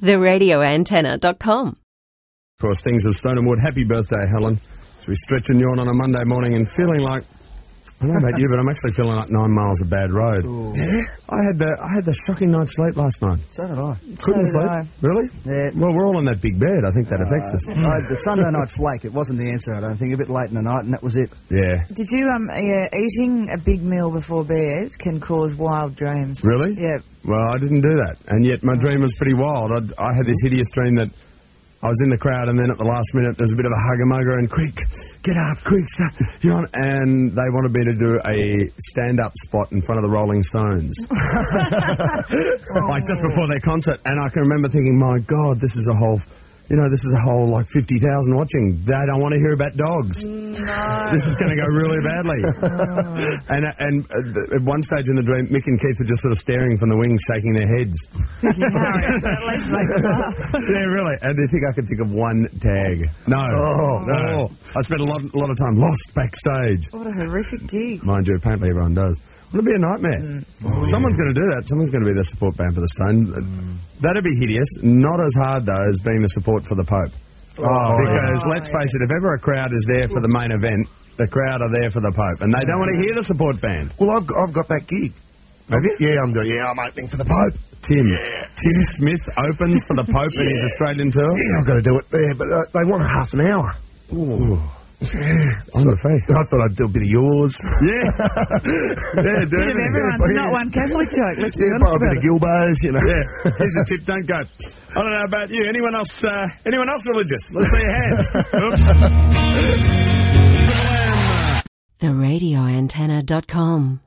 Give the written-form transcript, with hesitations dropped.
theradioantenna.com. Of course, things of Stone and Wood. Happy birthday, Helen. So we stretch and yawn on a Monday morning and feeling like, I don't know about you, but I'm actually feeling like 9 miles of bad road. Ooh. Yeah? I had the shocking night's sleep last night. So did I. Couldn't sleep. Really? Yeah. Well, we're all in that big bed. I think that affects us. The Sunday night flake, it wasn't the answer, I don't think. A bit late in the night, and that was it. Yeah. Did you, eating a big meal before bed can cause wild dreams. Really? Yeah. Well, I didn't do that. And yet my dream was pretty wild. I had this hideous dream that I was in the crowd, and then at the last minute, there was a bit of a hugger-mugger, and quick, get up, quick, you're on. And they wanted me to do a stand-up spot in front of the Rolling Stones. Like, just before their concert. And I can remember thinking, my God, this is a whole, like, 50,000 watching. They don't want to hear about dogs. No. This is going to go really badly. And at one stage in the dream, Mick and Keith were just sort of staring from the wings, shaking their heads. Thinking, at least make them laugh. Yeah, really. And they think I could think of one tag. No. No. I spent a lot of time lost backstage. What a horrific gig. Mind you, apparently everyone does. Wouldn't it be a nightmare? Someone's going to do that. Someone's going to be the support band for the Stone. That'd be hideous. Not as hard, though, as being the support for the Pope. Because, let's face it, if ever a crowd is there for the main event, the crowd are there for the Pope. And they don't want to hear the support band. Well, I've got that gig. Have you? Yeah, I'm opening for the Pope. Tim Smith opens for the Pope in his Australian tour? Yeah, I've got to do it there, but they want a half an hour. Ooh. Yeah, on the face. I thought I'd do a bit of yours. Yeah. Yeah, do Bit of everyone's not one Catholic joke. Let's be honest a bit of Gilbo's, Yeah. Here's a tip, don't go. I don't know about you. Anyone else religious? Let's see your hands. Oops. theradioantenna.com